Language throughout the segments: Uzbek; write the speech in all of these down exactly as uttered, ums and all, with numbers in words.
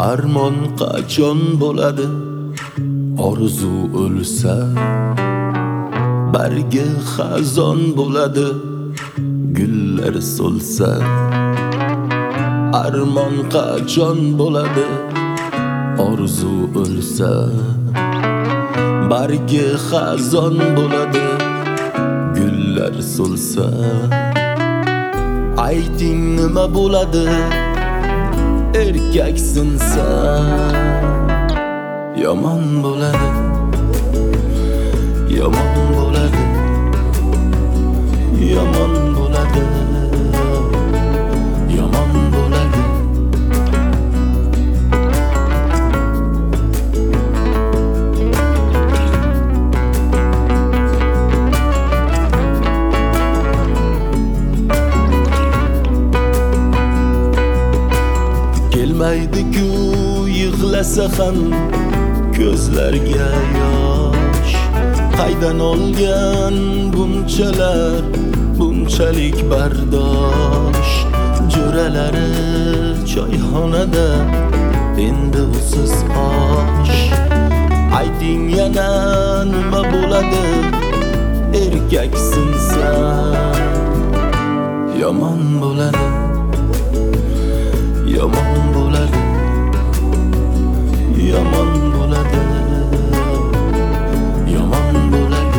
Armon qachon bo'ladi? Orzu o'lsa, bargi xazon bo'ladi. Gullar so'lsa, armon qachon bo'ladi? Orzu o'lsa, bargi xazon bo'ladi. Gullar so'lsa, ayting nima bo'ladi? Erkak sinsa, yomon bo'ladi, yomon bo'ladi, yomon bo'ladi, yomon bo'ladi. Kelmaydi-ku yig'lasa ham ko'zlarga yosh. Qaydan olgan bunchalar, bunchalik bardosh? Jo'ralari choyxonada endi usiz osh. Ayting yana nima bo'ladi? Erkak sinsa, yomon bo'ladi, yomon bo'ladi, yomon bo'ladi, yomon bo'ladi.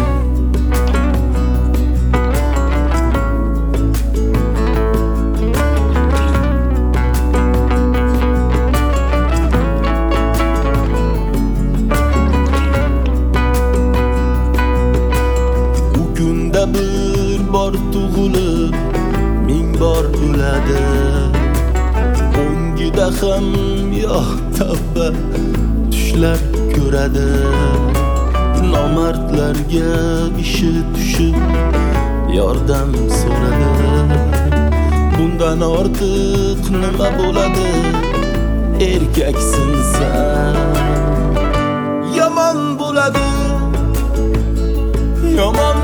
U kunda bir bor tug'ilib, ming bor o'ladi. O'ngida ham yo'q tavba tushlar ko'radi. Nomardlarga ishi tushib yordam so'radi. Bundan ortiq nima bo'ladi? Erkak sinsa, yomon bo'ladi, yomon